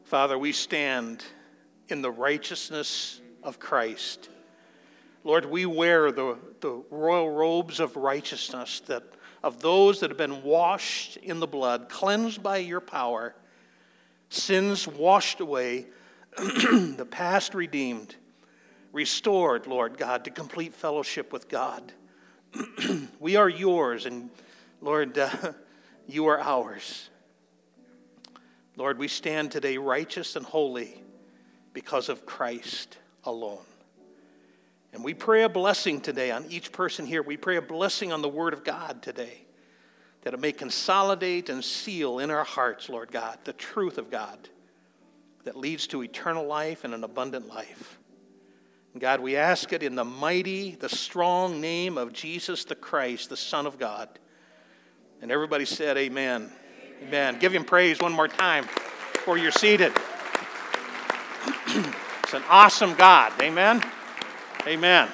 Father, we stand in the righteousness of Christ. Lord, we wear the royal robes of righteousness of those that have been washed in the blood, cleansed by your power, sins washed away, the past redeemed, restored, Lord God, to complete fellowship with God. We are yours, and Lord, you are ours. Lord, we stand today righteous and holy because of Christ alone. And we pray a blessing today on each person here. We pray a blessing on the Word of God today, that it may consolidate and seal in our hearts, Lord God, the truth of God that leads to eternal life and an abundant life. And God, we ask it in the mighty, the strong name of Jesus the Christ, the Son of God. And everybody said, amen. Amen. Give him praise one more time before you're seated. It's an awesome God. Amen. Amen.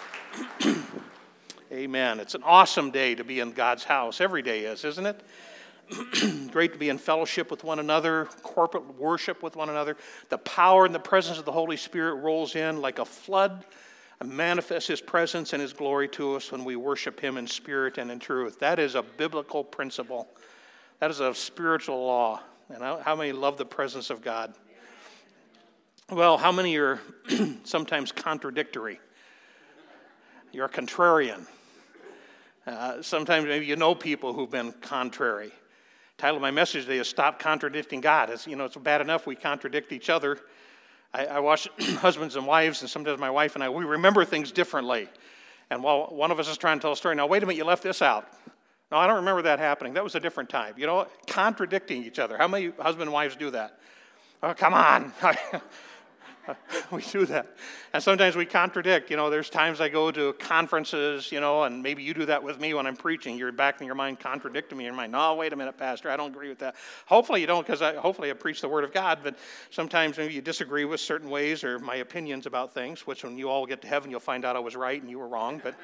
Amen. It's an awesome day to be in God's house. Every day is, isn't it? Great to be in fellowship with one another, corporate worship with one another. The power and the presence of the Holy Spirit rolls in like a flood and manifests his presence and his glory to us when we worship him in spirit and in truth. That is a biblical principle. That is a spiritual law. And how many love the presence of God? Well, how many are sometimes contradictory? You're a contrarian. Sometimes maybe you know people who've been contrary. The title of my message today is Stop Contradicting God. It's bad enough we contradict each other. I watch husbands and wives, and sometimes my wife and I, we remember things differently. And while one of us is trying to tell a story, now wait a minute, you left this out. No, I don't remember that happening. That was a different time. Contradicting each other. How many husband and wives do that? Oh, come on. We do that. And sometimes we contradict. There's times I go to conferences, and maybe you do that with me when I'm preaching. You're back in your mind contradicting me in your mind. No, wait a minute, Pastor, I don't agree with that. Hopefully you don't, because hopefully I preach the Word of God, but sometimes maybe you disagree with certain ways or my opinions about things, which when you all get to heaven, you'll find out I was right and you were wrong. But,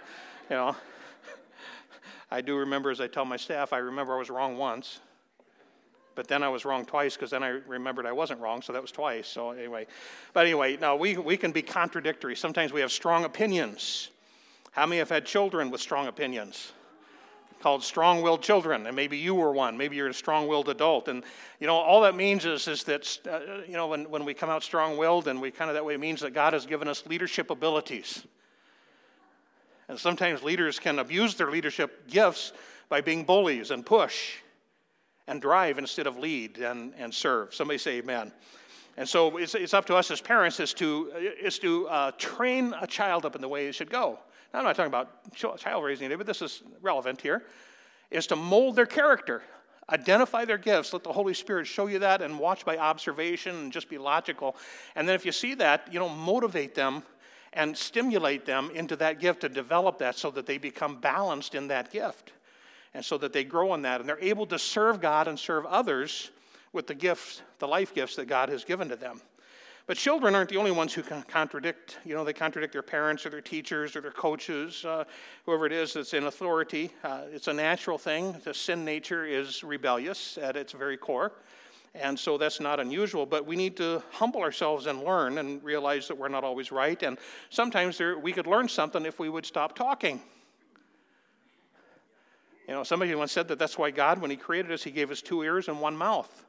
I do remember, as I tell my staff, I remember I was wrong once. But then I was wrong twice, because then I remembered I wasn't wrong, so that was twice. So anyway, no, we can be contradictory. Sometimes we have strong opinions. How many have had children with strong opinions? Called strong-willed children, and maybe you were one. Maybe you're a strong-willed adult, and all that means is that when we come out strong-willed, and we kind of that way, it means that God has given us leadership abilities. And sometimes leaders can abuse their leadership gifts by being bullies and push and drive instead of lead and serve. Somebody say amen. And so it's up to us as parents is to train a child up in the way it should go. Now, I'm not talking about child raising today, but this is relevant here, is to mold their character, identify their gifts, let the Holy Spirit show you that, and watch by observation and just be logical. And then if you see that, motivate them and stimulate them into that gift, to develop that so that they become balanced in that gift. And so that they grow in that, and they're able to serve God and serve others with the gifts, the life gifts that God has given to them. But children aren't the only ones who can contradict. They contradict their parents or their teachers or their coaches, whoever it is that's in authority. It's a natural thing. The sin nature is rebellious at its very core. And so that's not unusual, but we need to humble ourselves and learn and realize that we're not always right. And sometimes we could learn something if we would stop talking. Somebody once said that's why God, when he created us, he gave us 2 ears and 1 mouth.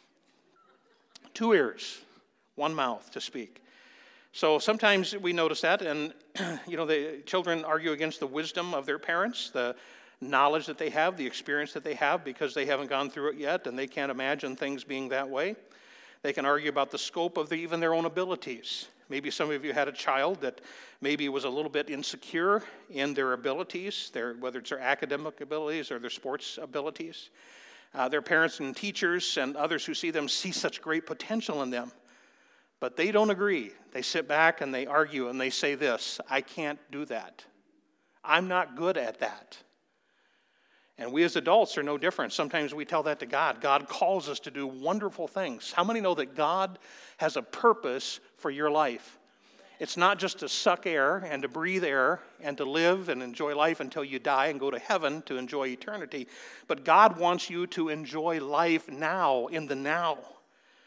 2 ears, 1 mouth to speak. So sometimes we notice that, and the children argue against the wisdom of their parents, the knowledge that they have, the experience that they have, because they haven't gone through it yet, and they can't imagine things being that way. They can argue about the scope of even their own abilities. Maybe some of you had a child that maybe was a little bit insecure in their abilities, whether it's their academic abilities or their sports abilities. Their parents and teachers and others who see them see such great potential in them. But they don't agree. They sit back and they argue and they say this: I can't do that. I'm not good at that. And we as adults are no different. Sometimes we tell that to God. God calls us to do wonderful things. How many know that God has a purpose for your life? It's not just to suck air and to breathe air and to live and enjoy life until you die and go to heaven to enjoy eternity. But God wants you to enjoy life now, in the now.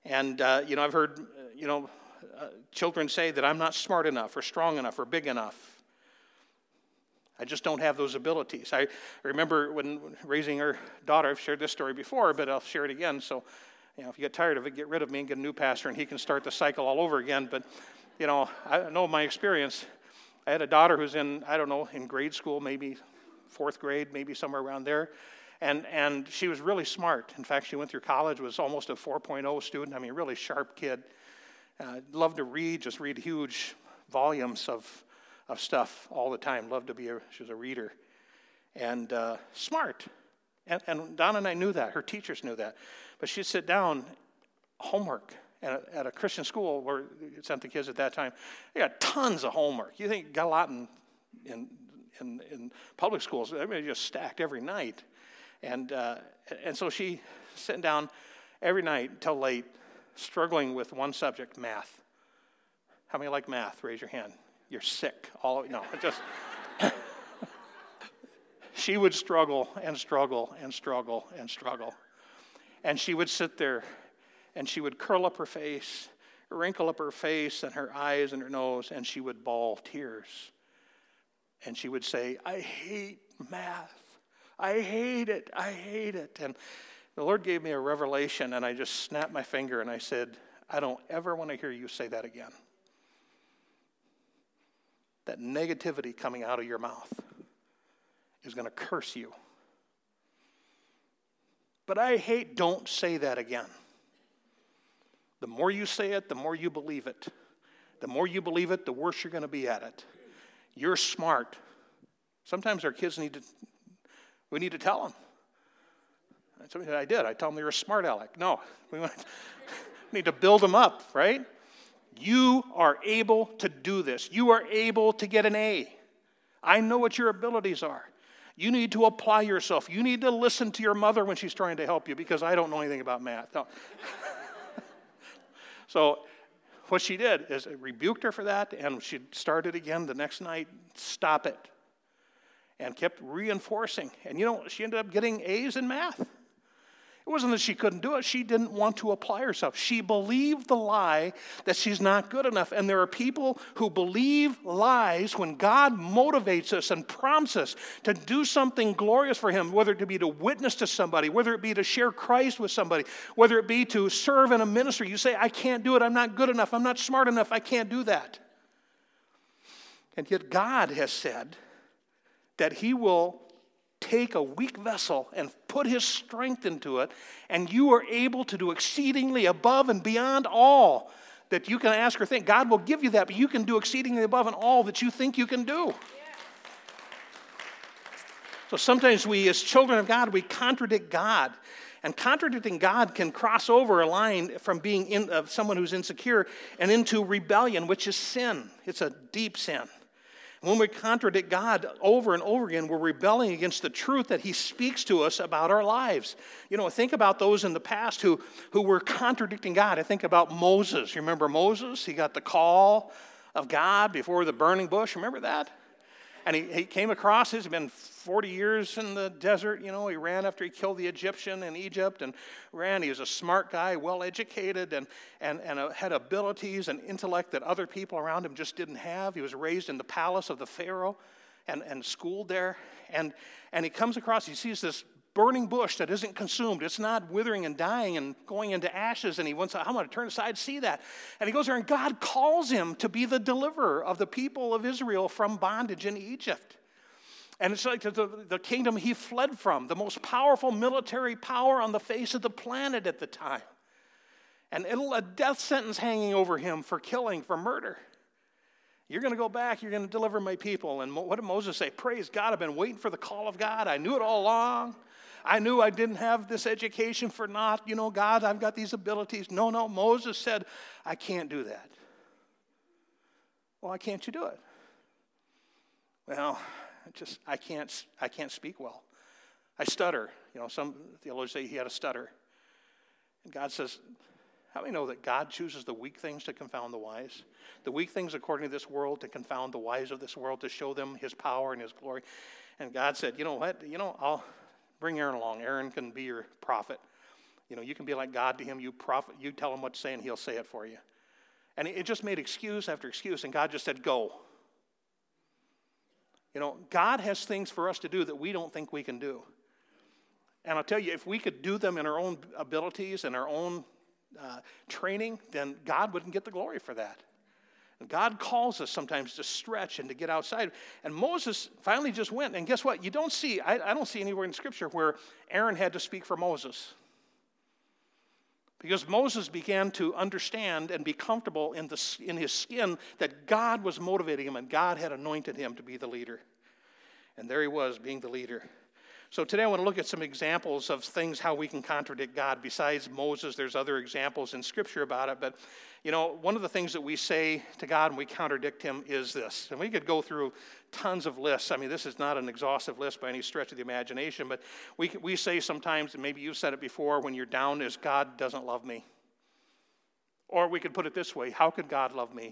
And, I've heard, children say that I'm not smart enough or strong enough or big enough. I just don't have those abilities. I remember when raising our daughter, I've shared this story before, but I'll share it again. So, if you get tired of it, get rid of me and get a new pastor, and he can start the cycle all over again. But, I know my experience. I had a daughter who's in grade school, maybe 4th grade, maybe somewhere around there. And she was really smart. In fact, she went through college, was almost a 4.0 student. I mean, really sharp kid. Loved to read, just read huge volumes of stuff all the time. Loved to she was a reader. And smart. And Donna and I knew that. Her teachers knew that. But she'd sit down, homework, at a Christian school where you sent the kids at that time. They got tons of homework. You think got a lot in public schools. Everybody just stacked every night. And so she sitting down every night until late, struggling with one subject, math. How many like math? Raise your hand. You're sick. She would struggle and struggle and struggle and struggle. And she would sit there and she would curl up her face, wrinkle up her face and her eyes and her nose, and she would bawl tears. And she would say, I hate math. I hate it. I hate it. And the Lord gave me a revelation, and I just snapped my finger and I said, I don't ever want to hear you say that again. That negativity coming out of your mouth is going to curse you. But don't say that again. The more you say it, the more you believe it. The more you believe it, the worse you're going to be at it. You're smart. Sometimes our kids we need to tell them. That's something that I did. I tell them you're a smart aleck. No, we need to build them up, right? You are able to do this. You are able to get an A. I know what your abilities are. You need to apply yourself. You need to listen to your mother when she's trying to help you, because I don't know anything about math. No. So what she did is I rebuked her for that, and she started again the next night, stop it, and kept reinforcing. And she ended up getting A's in math. It wasn't that she couldn't do it. She didn't want to apply herself. She believed the lie that she's not good enough. And there are people who believe lies when God motivates us and prompts us to do something glorious for Him, whether it be to witness to somebody, whether it be to share Christ with somebody, whether it be to serve in a ministry. You say, I can't do it. I'm not good enough. I'm not smart enough. I can't do that. And yet God has said that He will take a weak vessel and put His strength into it, and you are able to do exceedingly above and beyond all that you can ask or think. God will give you that, but you can do exceedingly above and all that you think you can do. So sometimes we, as children of God, we contradict God. And contradicting God can cross over a line from being someone who's insecure and into rebellion, which is sin. It's a deep sin. When we contradict God over and over again, we're rebelling against the truth that He speaks to us about our lives. Think about those in the past who were contradicting God. I think about Moses. You remember Moses? He got the call of God before the burning bush. Remember that? And he came across he's been 40 years in the desert. He ran after he killed the Egyptian in Egypt and ran. He was a smart guy, well-educated, and had abilities and intellect that other people around him just didn't have. He was raised in the palace of the Pharaoh and schooled there. And he comes across, he sees this burning bush that isn't consumed. It's not withering and dying and going into ashes. And he wants, I'm going to turn aside and see that. And he goes there, and God calls him to be the deliverer of the people of Israel from bondage in Egypt. And it's like the kingdom he fled from, the most powerful military power on the face of the planet at the time. And a death sentence hanging over him for killing, for murder. You're going to go back, you're going to deliver my people. And what did Moses say? Praise God, I've been waiting for the call of God. I knew it all along. I knew I didn't have this education for naught. God, I've got these abilities. No, Moses said, I can't do that. Well, why can't you do it? Well, I can't speak well. I stutter. Some theologians say he had a stutter. And God says, how do we know that God chooses the weak things to confound the wise? The weak things according to this world to confound the wise of this world, to show them His power and His glory. And God said, you know what? I'll bring Aaron along. Aaron can be your prophet. You can be like God to him. You tell him what to say, and he'll say it for you. And it just made excuse after excuse, and God just said, go. God has things for us to do that we don't think we can do. And I'll tell you, if we could do them in our own abilities and our own training, then God wouldn't get the glory for that. And God calls us sometimes to stretch and to get outside. And Moses finally just went. And guess what? You don't see, I don't see anywhere in Scripture where Aaron had to speak for Moses. Because Moses began to understand and be comfortable in his skin that God was motivating him and God had anointed him to be the leader. And there he was, being the leader. So today I want to look at some examples of things how we can contradict God. Besides Moses, there's other examples in Scripture about it. But, one of the things that we say to God when we contradict him is this. And we could go through tons of lists. I mean, this is not an exhaustive list by any stretch of the imagination. But we say sometimes, and maybe you've said it before, when you're down, is God doesn't love me. Or we could put it this way, how could God love me?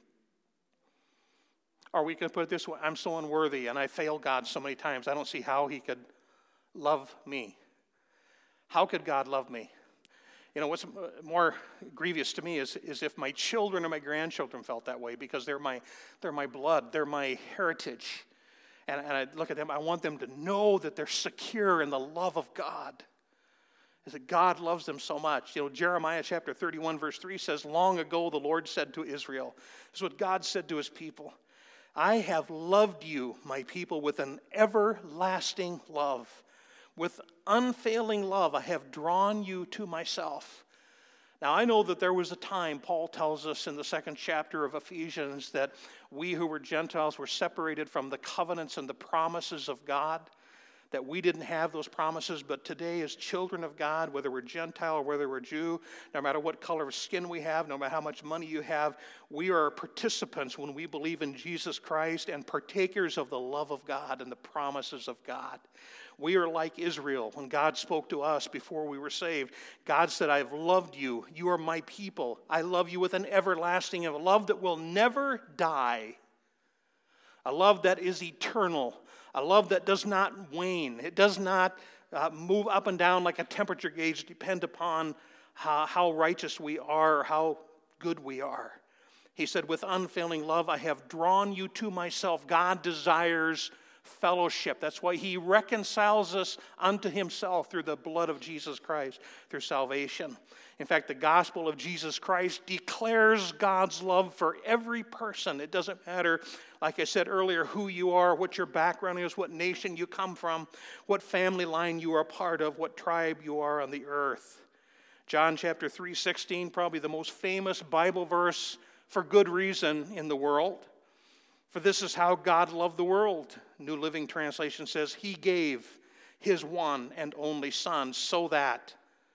Or we could put it this way, I'm so unworthy and I failed God so many times, I don't see how he could love me. How could God love me? What's more grievous to me is if my children or my grandchildren felt that way, because they're my blood, they're my heritage. And I look at them, I want them to know that they're secure in the love of God. Is that God loves them so much. Jeremiah chapter 31 verse 3 says, long ago the Lord said to Israel, this is what God said to his people, I have loved you, my people, with an everlasting love. With unfailing love, I have drawn you to myself. Now, I know that there was a time, Paul tells us in the 2nd chapter of Ephesians, that we who were Gentiles were separated from the covenants and the promises of God, that we didn't have those promises. But today, as children of God, whether we're Gentile or whether we're Jew, no matter what color of skin we have, no matter how much money you have, we are participants when we believe in Jesus Christ and partakers of the love of God and the promises of God. We are like Israel. When God spoke to us before we were saved, God said, I have loved you. You are my people. I love you with an everlasting love that will never die. A love that is eternal. A love that does not wane. It does not move up and down like a temperature gauge, depend upon how righteous we are or how good we are. He said, with unfailing love, I have drawn you to myself. God desires fellowship. That's why he reconciles us unto himself through the blood of Jesus Christ, through salvation. In fact, the gospel of Jesus Christ declares God's love for every person. It doesn't matter, like I said earlier, who you are, what your background is, what nation you come from, what family line you are a part of, what tribe you are on the earth. John chapter 3:16, probably the most famous Bible verse for good reason in the world. For this is how God loved the world. New Living Translation says, he gave his one and only Son so that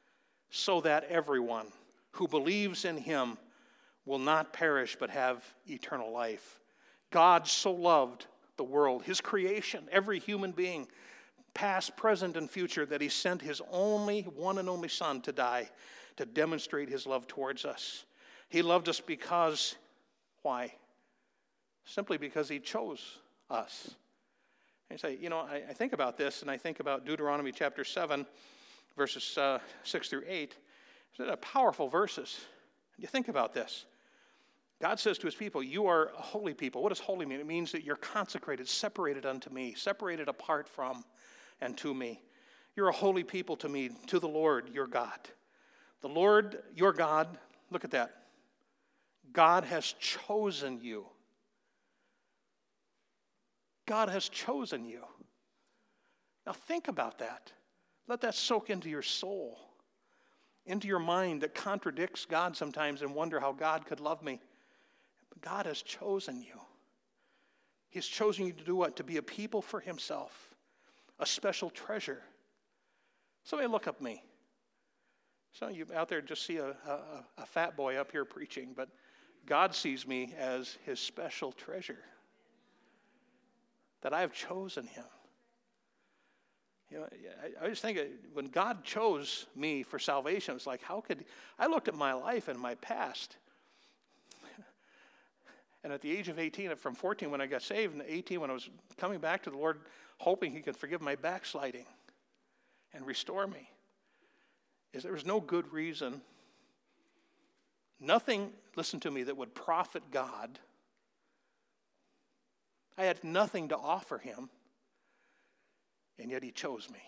everyone who believes in him will not perish but have eternal life. God so loved the world, his creation, every human being, past, present, and future, that he sent his only one and only Son to die to demonstrate his love towards us. He loved us because, why? Simply because he chose us. And you say, I think about this, and I think about Deuteronomy chapter 7, verses 6 through 8. They're powerful verses. You think about this. God says to his people, you are a holy people. What does holy mean? It means that you're consecrated, separated unto me, separated apart from and to me. You're a holy people to me, to the Lord your God. The Lord your God, look at that. God has chosen you. God has chosen you. Now think about that. Let that soak into your soul, into your mind that contradicts God sometimes and wonder how God could love me. But God has chosen you. He's chosen you to do what? To be a people for himself, a special treasure. Somebody look up me. Some of you out there just see a fat boy up here preaching, but God sees me as his special treasure, that I have chosen him. I just think when God chose me for salvation, it's like, I looked at my life and my past. And at the age of 18, from 14 when I got saved, and 18 when I was coming back to the Lord, hoping he could forgive my backsliding and restore me. is there was no good reason, nothing, listen to me, that would profit God. I had nothing to offer him, and yet he chose me.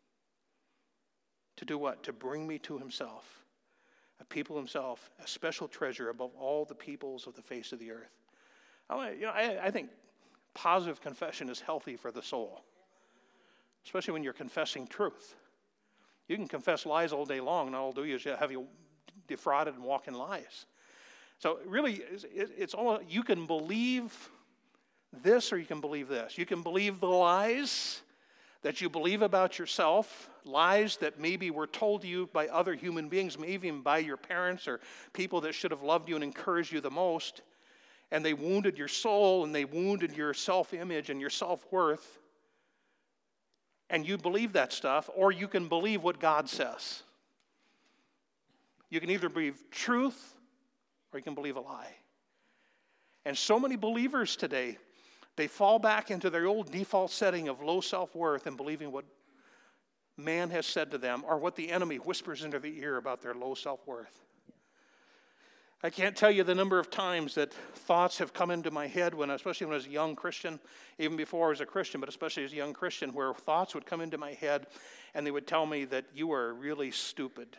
To do what? To bring me to himself, a people himself, a special treasure above all the peoples of the face of the earth. I think positive confession is healthy for the soul, especially when you're confessing truth. You can confess lies all day long, and all it'll do is have you defrauded and walk in lies. So really, it's all, you can believe this or you can believe this. You can believe the lies that you believe about yourself, lies that maybe were told to you by other human beings, maybe even by your parents or people that should have loved you and encouraged you the most, and they wounded your soul and they wounded your self-image and your self-worth, and you believe that stuff, or you can believe what God says. You can either believe truth or you can believe a lie. And so many believers today, they fall back into their old default setting of low self-worth and believing what man has said to them or what the enemy whispers into the ear about their low self-worth. I can't tell you the number of times that thoughts have come into my head, especially when I was a young Christian, even before I was a Christian, but especially as a young Christian, where thoughts would come into my head and they would tell me that you are really stupid.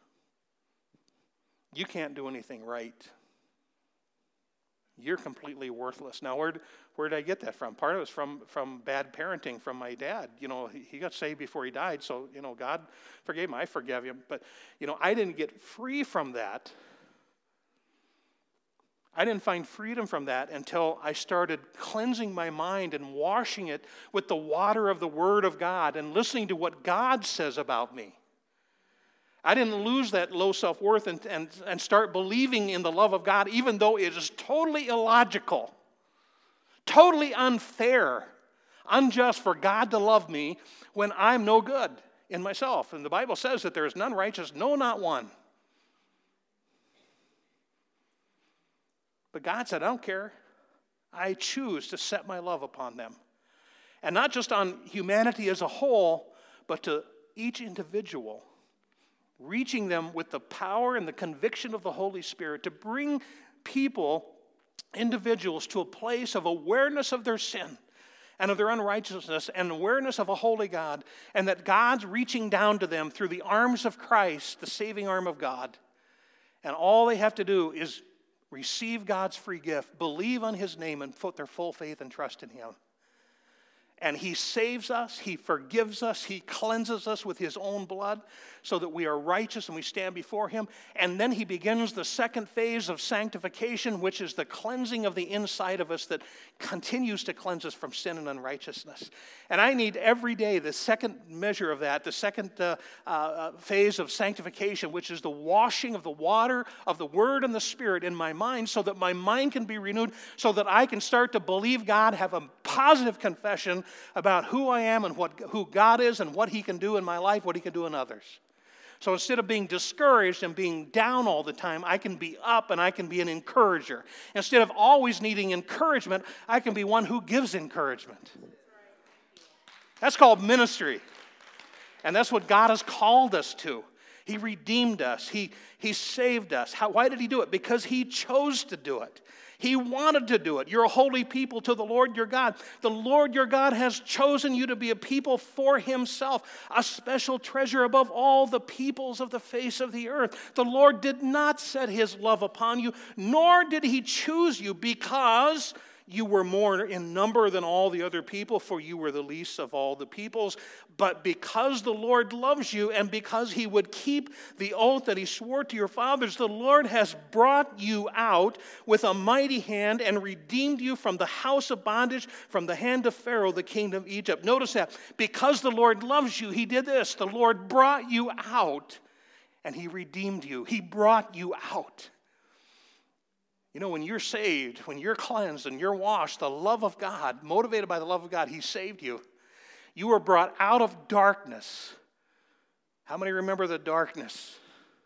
You can't do anything right. You're completely worthless. Now, where did I get that from? Part of it was from bad parenting from my dad. He got saved before he died, so, God forgave him. I forgave him. But, I didn't get free from that. I didn't find freedom from that until I started cleansing my mind and washing it with the water of the Word of God and listening to what God says about me. I didn't lose that low self-worth and start believing in the love of God, even though it is totally illogical, totally unfair, unjust for God to love me when I'm no good in myself. And the Bible says that there is none righteous, no, not one. But God said, I don't care. I choose to set my love upon them. And not just on humanity as a whole, but to each individual, reaching them with the power and the conviction of the Holy Spirit to bring people, individuals, to a place of awareness of their sin and of their unrighteousness and awareness of a holy God, and that God's reaching down to them through the arms of Christ, the saving arm of God. And all they have to do is receive God's free gift, believe on his name, and put their full faith and trust in him. And he saves us, he forgives us, he cleanses us with his own blood so that we are righteous and we stand before him. And then he begins the second phase of sanctification, which is the cleansing of the inside of us that continues to cleanse us from sin and unrighteousness. And I need every day the second measure of that, the second phase of sanctification, which is the washing of the water of the Word and the Spirit in my mind so that my mind can be renewed, so that I can start to believe God, have a positive confession about who I am and who God is and what he can do in my life, what he can do in others. So instead of being discouraged and being down all the time, I can be up and I can be an encourager. Instead of always needing encouragement, I can be one who gives encouragement. That's called ministry. And that's what God has called us to. He redeemed us. He saved us. Why did he do it? Because he chose to do it. He wanted to do it. You're a holy people to the Lord your God. The Lord your God has chosen you to be a people for himself, a special treasure above all the peoples of the face of the earth. The Lord did not set his love upon you, nor did he choose you because you were more in number than all the other people, for you were the least of all the peoples. But because the Lord loves you and because he would keep the oath that he swore to your fathers, the Lord has brought you out with a mighty hand and redeemed you from the house of bondage, from the hand of Pharaoh, the king of Egypt. Notice that. Because the Lord loves you, he did this. The Lord brought you out and he redeemed you. He brought you out. When you're saved, when you're cleansed and you're washed, the love of God, motivated by the love of God, he saved you. You were brought out of darkness. How many remember the darkness?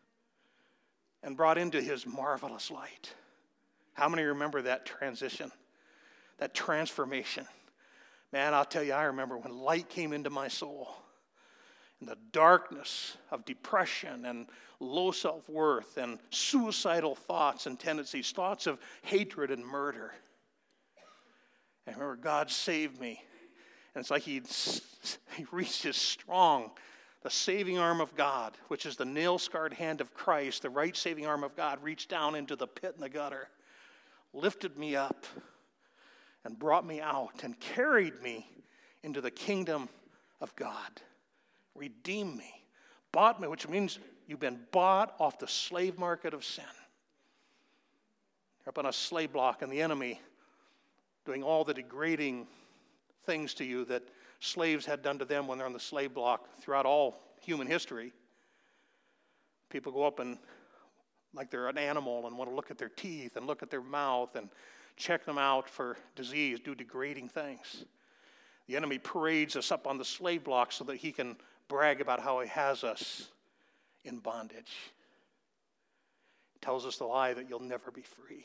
And brought into his marvelous light. How many remember that transition, that transformation? Man, I'll tell you, I remember when light came into my soul. in the darkness of depression and low self-worth and suicidal thoughts and tendencies, thoughts of hatred and murder. And I remember God saved me. And it's like he reached his strong, the saving arm of God, which is the nail-scarred hand of Christ, the right saving arm of God, reached down into the pit and the gutter, lifted me up, and brought me out and carried me into the kingdom of God. Redeemed me, bought me, which means you've been bought off the slave market of sin. You're up on a slave block, and the enemy doing all the degrading things to you that slaves had done to them when they're on the slave block throughout all human history. People go up and like they're an animal and want to look at their teeth and look at their mouth and check them out for disease, do degrading things. The enemy parades us up on the slave block so that he can brag about how he has us in bondage. He tells us the lie that you'll never be free.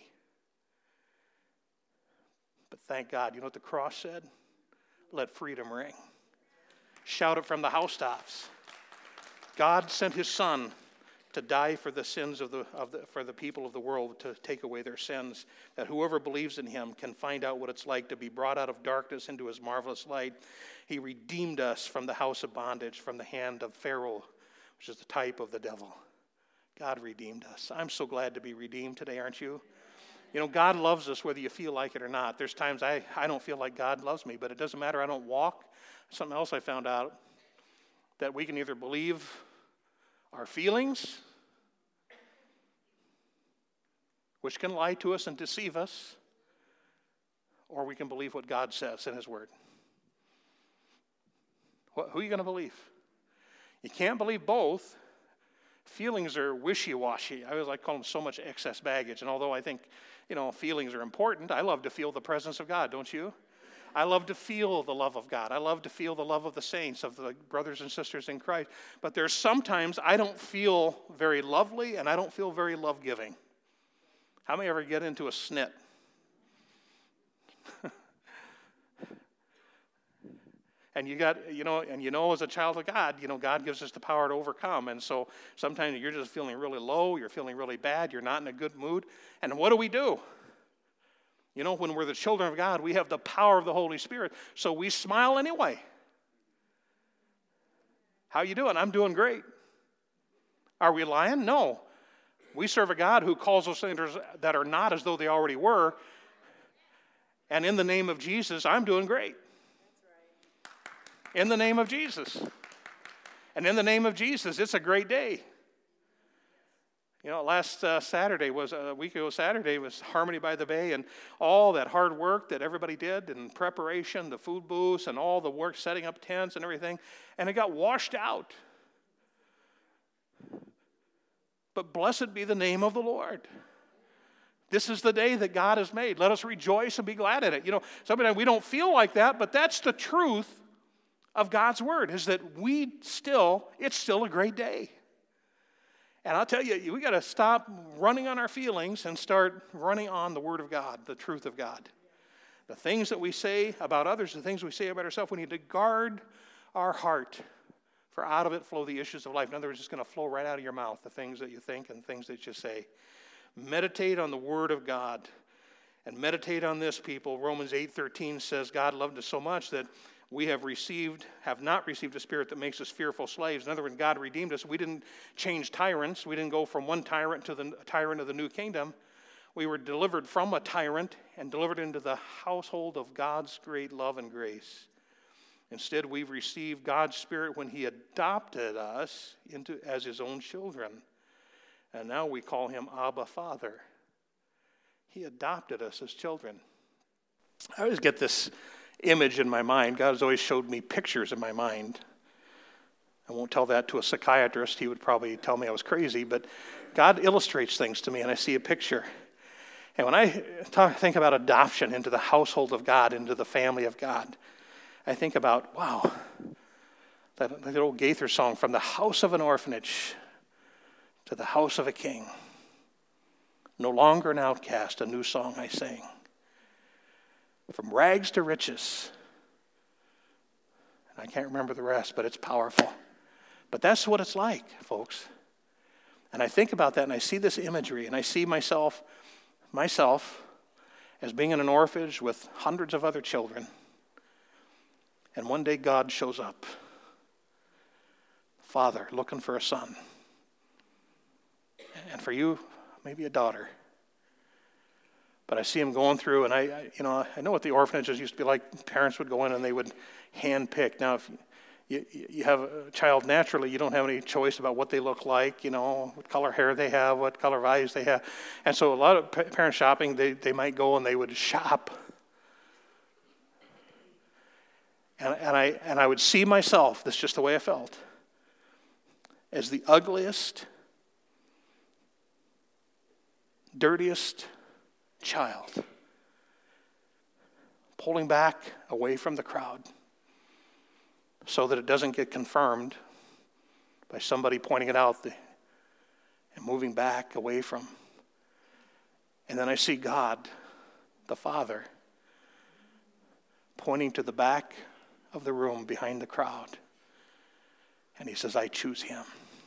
But thank God, you know what the cross said? Let freedom ring. Shout it from the housetops. God sent his Son to die for the sins for the people of the world, to take away their sins, that whoever believes in him can find out what it's like to be brought out of darkness into his marvelous light. He redeemed us from the house of bondage, from the hand of Pharaoh, which is the type of the devil. God redeemed us. I'm so glad to be redeemed today, aren't you? You know, God loves us whether you feel like it or not. There's times I don't feel like God loves me, but it doesn't matter. I don't walk. Something else I found out, that we can either believe our feelings, which can lie to us and deceive us, or we can believe what God says in his word. Who are you going to believe? You can't believe both. Feelings are wishy-washy. I call them so much excess baggage. And although I think, feelings are important, I love to feel the presence of God, don't you? I love to feel the love of God. I love to feel the love of the saints, of the brothers and sisters in Christ. But there's sometimes I don't feel very lovely and I don't feel very love-giving. How many ever get into a snit? And as a child of God, God gives us the power to overcome. And so sometimes you're just feeling really low, you're feeling really bad, you're not in a good mood. And what do? When we're the children of God, we have the power of the Holy Spirit. So we smile anyway. How you doing? I'm doing great. Are we lying? No. We serve a God who calls those things that are not as though they already were. And in the name of Jesus, I'm doing great. In the name of Jesus. And in the name of Jesus, it's a great day. Last Saturday was a week ago. Saturday was Harmony by the Bay, and all that hard work that everybody did in preparation, the food booths, and all the work setting up tents and everything, and it got washed out. But blessed be the name of the Lord. This is the day that God has made. Let us rejoice and be glad in it. Sometimes we don't feel like that, but that's the truth of God's word, is that it's still a great day. And I'll tell you, we got to stop running on our feelings and start running on the word of God, the truth of God. The things that we say about others, the things we say about ourselves, we need to guard our heart, for out of it flow the issues of life. In other words, it's going to flow right out of your mouth, the things that you think and things that you say. Meditate on the word of God, and meditate on this, people. Romans 8:13 says God loved us so much that we have not received a spirit that makes us fearful slaves. In other words, God redeemed us. We didn't change tyrants. We didn't go from one tyrant to the tyrant of the new kingdom. We were delivered from a tyrant and delivered into the household of God's great love and grace. Instead, we've received God's Spirit when he adopted us as his own children. And now we call him Abba, Father. He adopted us as children. I always get this image in my mind. God has always showed me pictures in my mind. I won't tell that to a psychiatrist. He would probably tell me I was crazy, but God illustrates things to me, and I see a picture. And when I think about adoption into the household of God, into the family of God, I think about, wow, that old Gaither song, from the house of an orphanage to the house of a king. No longer an outcast, a new song I sing. From rags to riches. And I can't remember the rest, but it's powerful. But that's what it's like, folks. And I think about that, and I see this imagery, and I see myself as being in an orphanage with hundreds of other children. And one day God shows up. Father looking for a son. And for you, maybe a daughter. But I see him going through, and I know what the orphanages used to be like. Parents would go in and they would hand pick. Now, if you have a child naturally, you don't have any choice about what they look like, what color hair they have, what color eyes they have. And so a lot of parents shopping, they might go and they would shop. And I would see myself, that's just the way I felt, as the ugliest, dirtiest child, pulling back away from the crowd so that it doesn't get confirmed by somebody pointing it out and moving back away from. And then I see God, the Father, pointing to the back of the room behind the crowd. And he says, I choose him.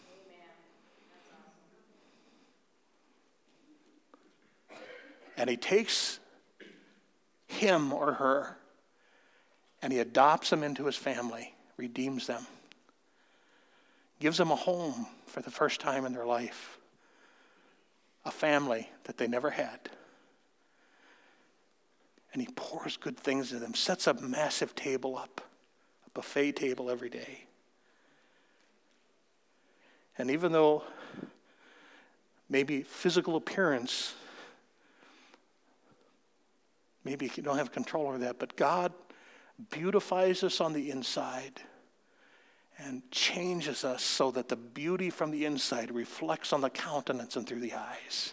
And he takes him or her and he adopts them into his family, redeems them, gives them a home for the first time in their life, a family that they never had. And he pours good things into them, sets a massive table up, a buffet table every day. And even though maybe physical appearance, maybe you don't have control over that, but God beautifies us on the inside and changes us so that the beauty from the inside reflects on the countenance and through the eyes.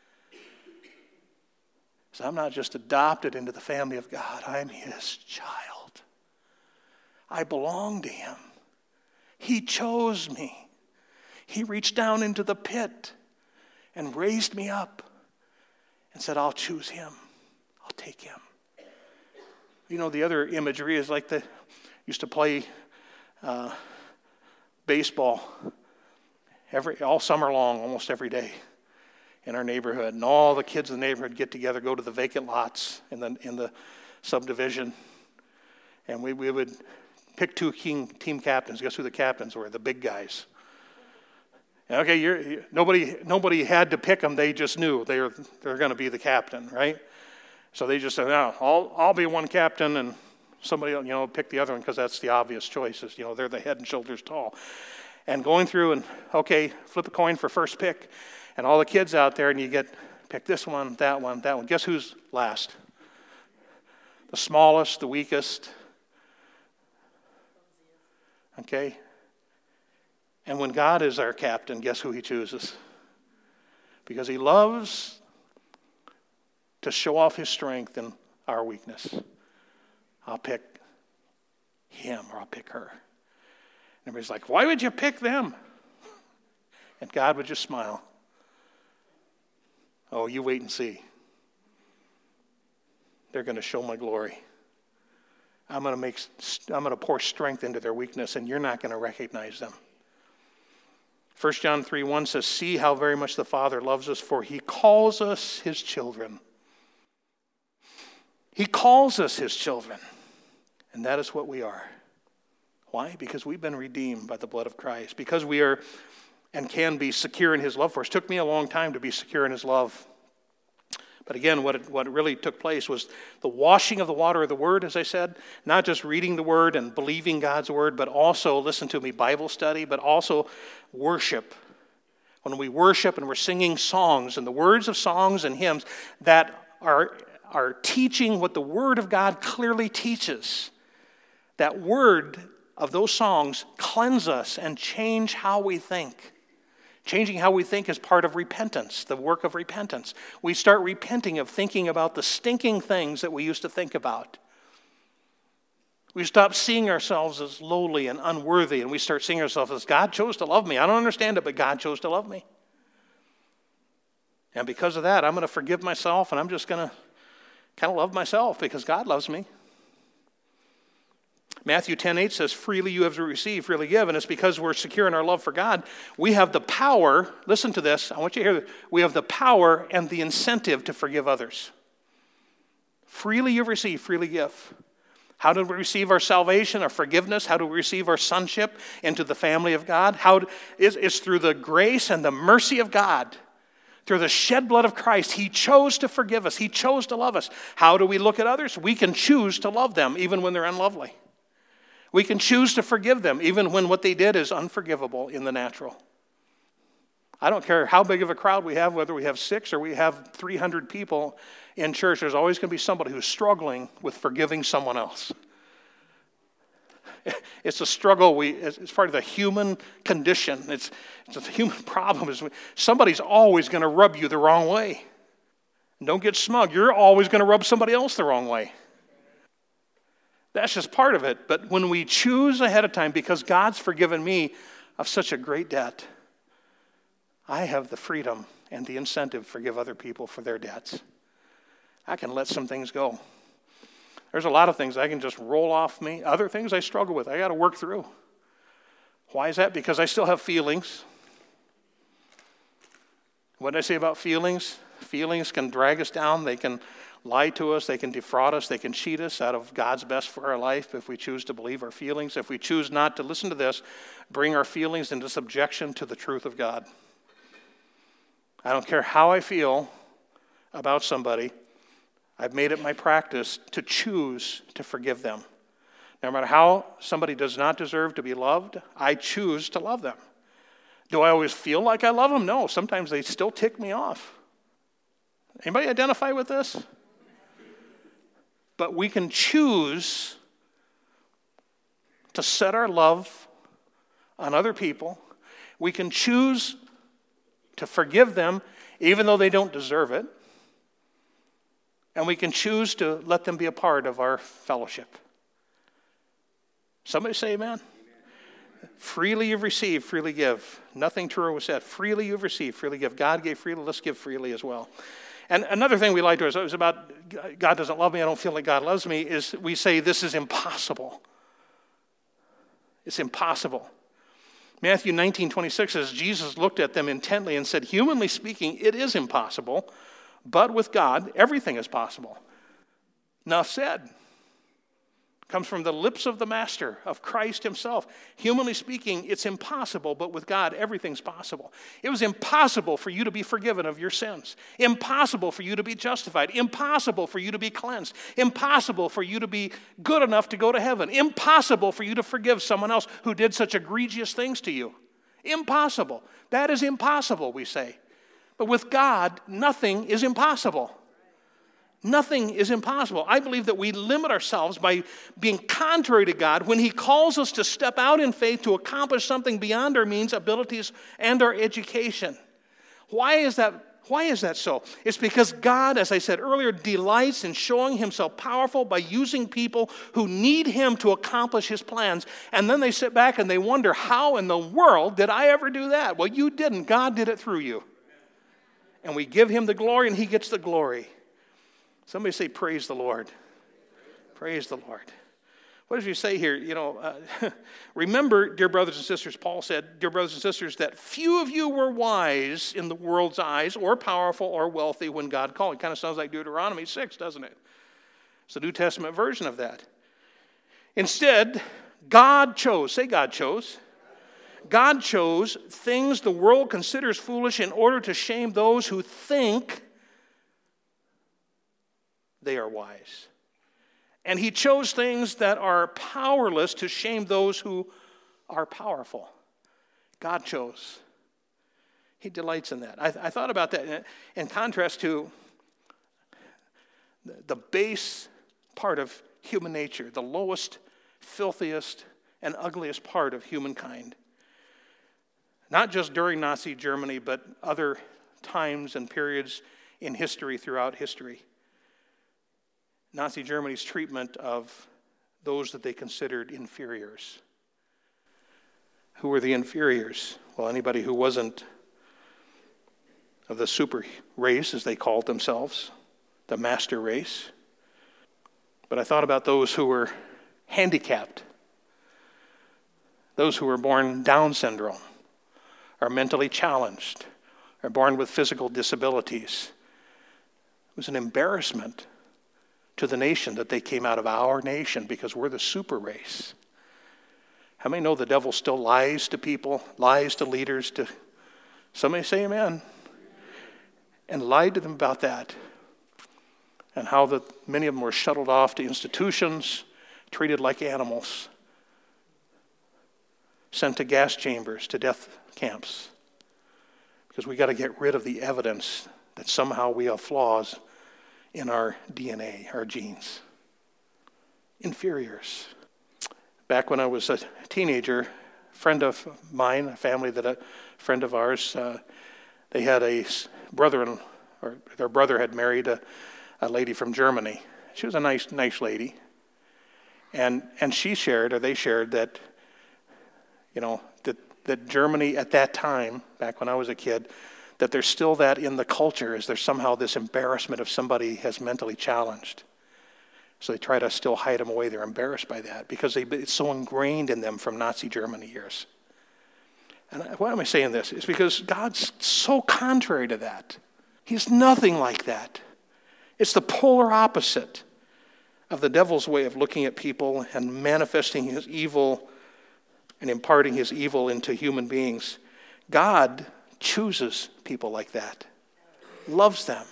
So I'm not just adopted into the family of God, I'm his child. I belong to him. He chose me. He reached down into the pit and raised me up and said, I'll choose him. I'll take him. The other imagery is like used to play baseball all summer long, almost every day in our neighborhood. And all the kids in the neighborhood get together, go to the vacant lots in the subdivision. And we would pick two team captains. Guess who the captains were? The big guys. Okay, nobody had to pick them. They just knew they're going to be the captain, right? So they just said, no, I'll be one captain and somebody else, pick the other one because that's the obvious choices. They're the head and shoulders tall. And going through and, okay, flip a coin for first pick. And all the kids out there and you pick this one, that one, that one. Guess who's last? The smallest, the weakest. Okay? And when God is our captain, guess who he chooses? Because he loves to show off his strength in our weakness. I'll pick him or I'll pick her. And everybody's like, why would you pick them? And God would just smile. Oh, you wait and see. They're going to show my glory. I'm going to pour strength into their weakness, and you're not going to recognize them. 1 John 3:1 says, see how very much the Father loves us, for he calls us his children. He calls us his children, and that is what we are. Why? Because we've been redeemed by the blood of Christ. Because we are and can be secure in his love for us. It took me a long time to be secure in his love. But again, what really took place was the washing of the water of the Word, as I said. Not just reading the Word and believing God's Word, but also, listen to me, Bible study, but also worship. When we worship and we're singing songs, and the words of songs and hymns that are teaching what the Word of God clearly teaches. That word of those songs cleanse us and change how we think. Changing how we think is part of repentance, the work of repentance. We start repenting of thinking about the stinking things that we used to think about. We stop seeing ourselves as lowly and unworthy, and we start seeing ourselves as God chose to love me. I don't understand it, but God chose to love me. And because of that, I'm going to forgive myself, and I'm just going to kind of love myself because God loves me. Matthew 10:8 says, freely you have received, freely give. And it's because we're secure in our love for God. We have the power, listen to this, I want you to hear this. We have the power and the incentive to forgive others. Freely you've received, freely give. How do we receive our salvation, our forgiveness? How do we receive our sonship into the family of God? It's through the grace and the mercy of God. Through the shed blood of Christ, He chose to forgive us. He chose to love us. How do we look at others? We can choose to love them even when they're unlovely. We can choose to forgive them even when what they did is unforgivable in the natural. I don't care how big of a crowd we have, whether we have 6 or we have 300 people in church, there's always going to be somebody who's struggling with forgiving someone else. It's a struggle. It's part of the human condition. It's a human problem. Somebody's always going to rub you the wrong way. And don't get smug. You're always going to rub somebody else the wrong way. That's just part of it. But when we choose ahead of time, because God's forgiven me of such a great debt, I have the freedom and the incentive to forgive other people for their debts. I can let some things go. There's a lot of things I can just roll off me. Other things I struggle with, I got to work through. Why is that? Because I still have feelings. What did I say about feelings? Feelings can drag us down. They can lie to us. They can defraud us. They can cheat us out of God's best for our life if we choose to believe our feelings. If we choose not to listen to this, bring our feelings into subjection to the truth of God. I don't care how I feel about somebody. I've made it my practice to choose to forgive them. No matter how somebody does not deserve to be loved, I choose to love them. Do I always feel like I love them? No. Sometimes they still tick me off. Anybody identify with this? But we can choose to set our love on other people. We can choose to forgive them even though they don't deserve it. And we can choose to let them be a part of our fellowship. Somebody say amen. Freely you've received, freely give. Nothing truer was said. Freely you've received, freely give. God gave freely, let's give freely as well. And another thing we like to do is about God doesn't love me, I don't feel like God loves me, is we say this is impossible. It's impossible. Matthew 19:26 says, Jesus looked at them intently and said, humanly speaking, it is impossible, but with God, everything is possible. Enough said. Comes from the lips of the Master, of Christ Himself. Humanly speaking, it's impossible, but with God, everything's possible. It was impossible for you to be forgiven of your sins. Impossible for you to be justified. Impossible for you to be cleansed. Impossible for you to be good enough to go to heaven. Impossible for you to forgive someone else who did such egregious things to you. Impossible. That is impossible, we say. But with God, nothing is impossible. Nothing is impossible. I believe that we limit ourselves by being contrary to God when He calls us to step out in faith to accomplish something beyond our means, abilities, and our education. Why is that? Why is that so? It's because God, as I said earlier, delights in showing Himself powerful by using people who need Him to accomplish His plans. And then they sit back and they wonder, how in the world did I ever do that? Well, you didn't. God did it through you. And we give Him the glory and He gets the glory. Somebody say, praise the Lord. Praise the Lord. What does He say here? Remember, dear brothers and sisters, Paul said, dear brothers and sisters, that few of you were wise in the world's eyes or powerful or wealthy when God called. It kind of sounds like Deuteronomy 6, doesn't it? It's the New Testament version of that. Instead, God chose. Say God chose. God chose things the world considers foolish in order to shame those who think they are wise. And He chose things that are powerless to shame those who are powerful. God chose. He delights in that. I thought about that in contrast to the base part of human nature, the lowest, filthiest, and ugliest part of humankind. Not just during Nazi Germany, but other times and periods in history throughout history. Nazi Germany's treatment of those that they considered inferiors. Who were the inferiors? Well, anybody who wasn't of the super race, as they called themselves, the master race. But I thought about those who were handicapped those who are born Down syndrome, are mentally challenged, are born with physical disabilities. It was an embarrassment to the nation that they came out of our nation because we're the super race. How many know the devil still lies to people, lies to leaders? Somebody say amen. And lied to them about that. And how that many of them were shuttled off to institutions, treated like animals, sent to gas chambers, to death camps. Because we got to get rid of the evidence that somehow we have flaws in our DNA, our genes. Inferiors. Back when I was a teenager, a friend of mine, a friend of ours, they had a brother, or their brother had married a lady from Germany. She was a nice lady. And they shared that, that Germany at that time, back when I was a kid, that there's still that in the culture, is there's somehow this embarrassment if somebody has mentally challenged. So they try to still hide them away. They're embarrassed by that because it's so ingrained in them from Nazi Germany years. And why am I saying this? It's because God's so contrary to that. He's nothing like that. It's the polar opposite of the devil's way of looking at people and manifesting his evil and imparting his evil into human beings. God chooses people like that, loves them,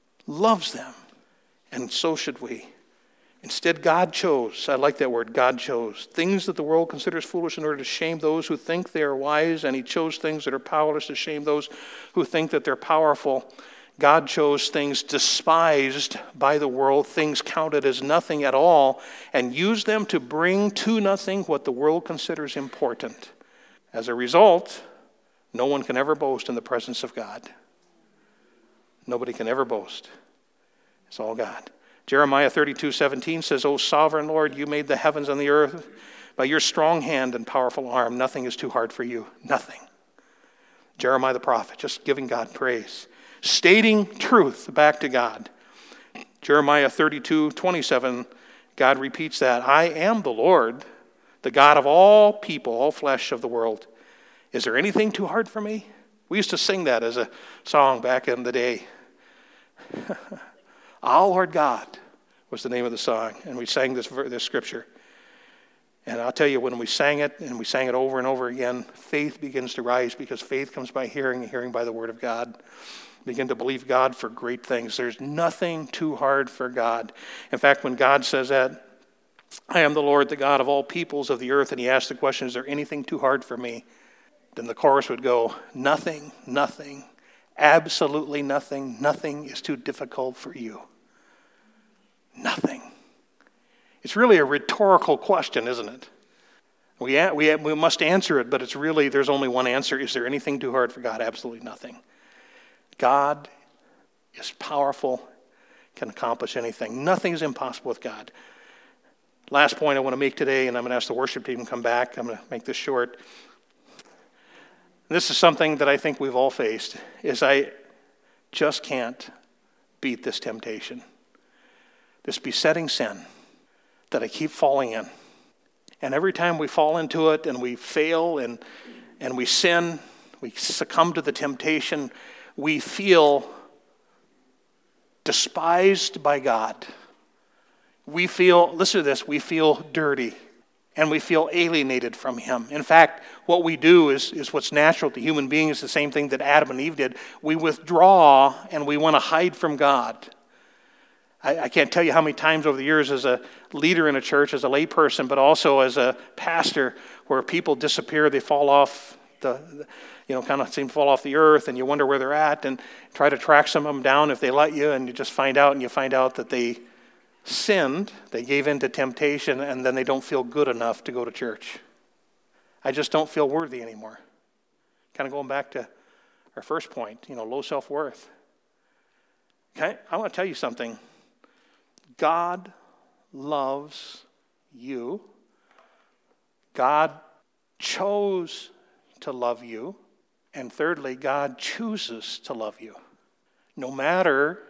and so should we. Instead, God chose, I like that word, God chose, things that the world considers foolish in order to shame those who think they are wise, and he chose things that are powerless to shame those who think that they're powerful. God chose things despised by the world, things counted as nothing at all, and used them to bring to nothing what the world considers important. As a result, no one can ever boast in the presence of God. Nobody can ever boast. It's all God. Jeremiah 32:17 says, O sovereign Lord, you made the heavens and the earth. By your strong hand and powerful arm, nothing is too hard for you. Nothing. Jeremiah the prophet, just giving God praise. Stating truth back to God. Jeremiah 32:27, God repeats that. I am the Lord, the God of all people, all flesh of the world. Is there anything too hard for me? We used to sing that as a song back in the day. Our Lord God was the name of the song, and we sang this scripture. And I'll tell you, when we sang it, and we sang it over and over again, faith begins to rise, because faith comes by hearing, and hearing by the word of God. Begin to believe God for great things. There's nothing too hard for God. In fact, when God says that, I am the Lord, the God of all peoples of the earth, and he asks the question, is there anything too hard for me? Then the chorus would go, nothing, absolutely nothing is too difficult for you. Nothing. It's really a rhetorical question, isn't it? We must answer it, but it's really, there's only one answer. Is there anything too hard for God? Absolutely nothing. God is powerful, can accomplish anything. Nothing is impossible with God. Last point I want to make today, and I'm going to ask the worship team to come back. I'm going to make this short. This is something that I think we've all faced, is I just can't beat this temptation. This besetting sin that I keep falling in. And every time we fall into it and we fail and we sin, we succumb to the temptation, we feel despised by God. We feel, listen to this, we feel dirty. And we feel alienated from him. In fact, what we do is what's natural to human beings, the same thing that Adam and Eve did. We withdraw and we want to hide from God. I can't tell you how many times over the years as a leader in a church, as a layperson, but also as a pastor, where people disappear, they fall off kind of seem to fall off the earth, and you wonder where they're at, and try to track some of them down if they let you, and you find out that they sinned, they gave in to temptation, and then they don't feel good enough to go to church. I just don't feel worthy anymore. Kind of going back to our first point, low self-worth. Okay, I want to tell you something. God loves you. God chose to love you. And thirdly, God chooses to love you. No matter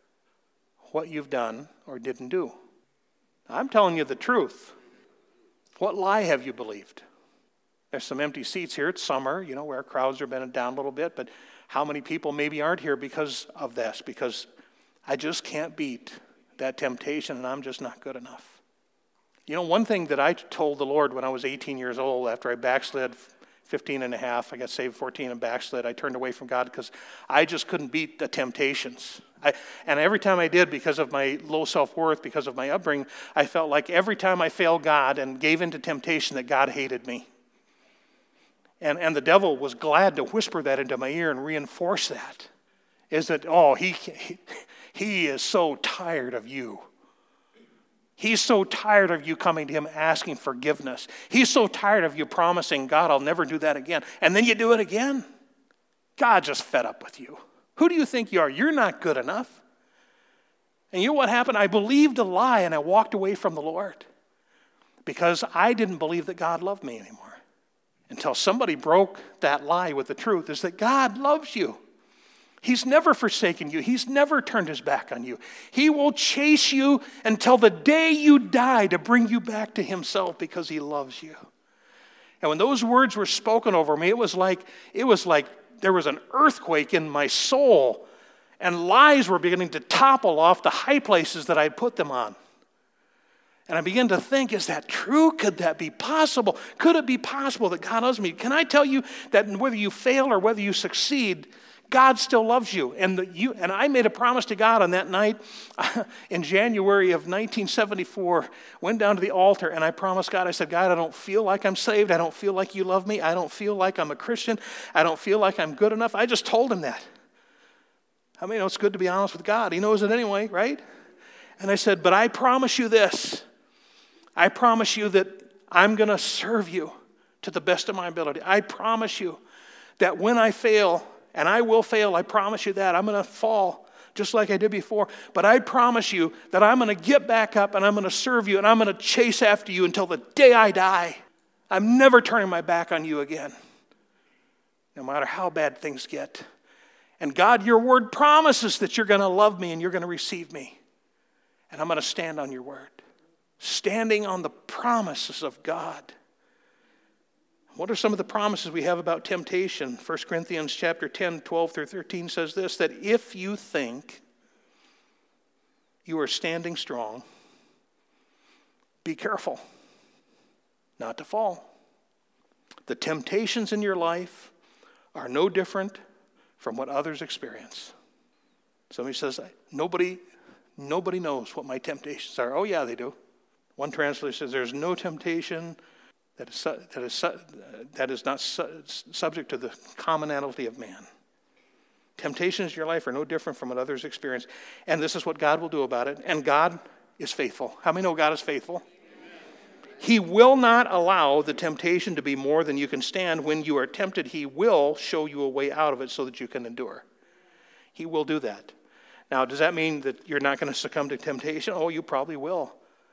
what you've done or didn't do. I'm telling you the truth. What lie have you believed? There's some empty seats here. It's summer, where crowds are bending down a little bit, but how many people maybe aren't here because of this? Because I just can't beat that temptation, and I'm just not good enough. One thing that I told the Lord when I was 18 years old, after I backslid 15 and a half, I got saved 14 and backslid, I turned away from God because I just couldn't beat the temptations. And every time I did, because of my low self-worth, because of my upbringing, I felt like every time I failed God and gave into temptation that God hated me. And the devil was glad to whisper that into my ear and reinforce that. Is that, he is so tired of you. He's so tired of you coming to him asking forgiveness. He's so tired of you promising, God, I'll never do that again. And then you do it again. God just fed up with you. Who do you think you are? You're not good enough. And you know what happened? I believed a lie and I walked away from the Lord because I didn't believe that God loved me anymore. Until somebody broke that lie with the truth, is that God loves you. He's never forsaken you. He's never turned his back on you. He will chase you until the day you die to bring you back to himself because he loves you. And when those words were spoken over me, it was like there was an earthquake in my soul, and lies were beginning to topple off the high places that I put them on. And I began to think, is that true? Could that be possible? Could it be possible that God loves me? Can I tell you that whether you fail or whether you succeed, God still loves you. And I made a promise to God on that night in January of 1974, went down to the altar, and I promised God, I said, God, I don't feel like I'm saved. I don't feel like you love me. I don't feel like I'm a Christian. I don't feel like I'm good enough. I just told him that. I mean, it's good to be honest with God. He knows it anyway, right? And I said, but I promise you this. I promise you that I'm going to serve you to the best of my ability. I promise you that when I fail, and I will fail, I promise you that. I'm going to fall just like I did before. But I promise you that I'm going to get back up and I'm going to serve you and I'm going to chase after you until the day I die. I'm never turning my back on you again, no matter how bad things get. And God, your word promises that you're going to love me and you're going to receive me. And I'm going to stand on your word. Standing on the promises of God. What are some of the promises we have about temptation? 1 Corinthians chapter 10, 12 through 13 says this, that if you think you are standing strong, be careful not to fall. The temptations in your life are no different from what others experience. Somebody says, nobody knows what my temptations are. Oh yeah, they do. One translation says, there's no temptation that is not subject to the commonality of man. Temptations in your life are no different from what others experience. And this is what God will do about it. And God is faithful. How many know God is faithful? He will not allow the temptation to be more than you can stand. When you are tempted, he will show you a way out of it so that you can endure. He will do that. Now, does that mean that you're not going to succumb to temptation? Oh, you probably will.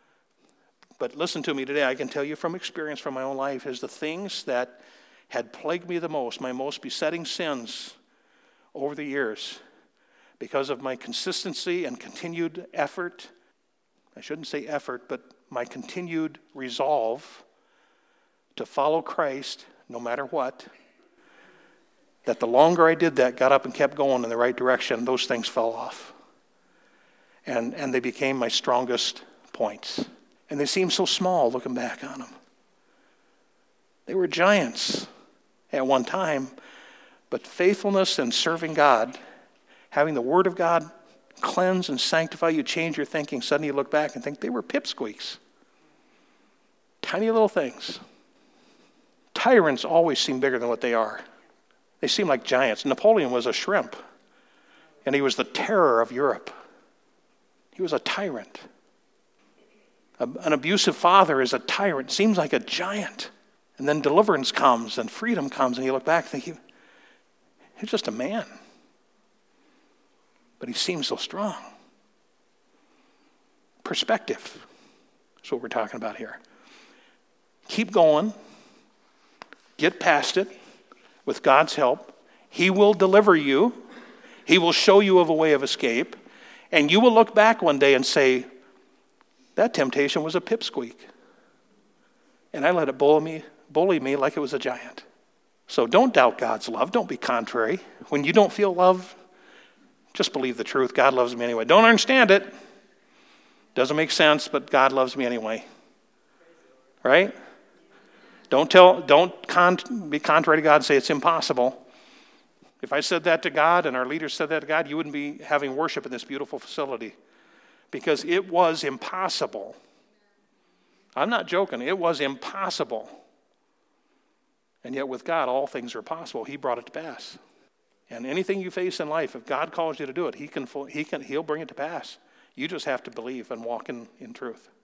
But listen to me today. I can tell you from experience from my own life is the things that had plagued me the most, my most besetting sins over the years, because of my consistency and continued effort. I shouldn't say effort, but my continued resolve to follow Christ no matter what, that the longer I did that, got up and kept going in the right direction, those things fell off. And they became my strongest points. And they seem so small looking back on them. They were giants at one time, but faithfulness and serving God, having the Word of God cleanse and sanctify you, change your thinking, suddenly you look back and think they were pipsqueaks. Tiny little things. Tyrants always seem bigger than what they are. They seem like giants. Napoleon was a shrimp, and he was the terror of Europe. He was a tyrant. An abusive father is a tyrant, seems like a giant. And then deliverance comes and freedom comes, and you look back and think, he's just a man. But he seems so strong. Perspective is what we're talking about here. Keep going. Get past it with God's help. He will deliver you. He will show you of a way of escape. And you will look back one day and say, that temptation was a pipsqueak. And I let it bully me like it was a giant. So don't doubt God's love. Don't be contrary. When you don't feel love, just believe the truth. God loves me anyway. Don't understand it. Doesn't make sense, but God loves me anyway. Right? Don't be contrary to God and say it's impossible. If I said that to God and our leaders said that to God, you wouldn't be having worship in this beautiful facility because it was impossible. I'm not joking. It was impossible. And yet with God, all things are possible. He brought it to pass. And anything you face in life, if God calls you to do it, he'll bring it to pass. You just have to believe and walk in truth.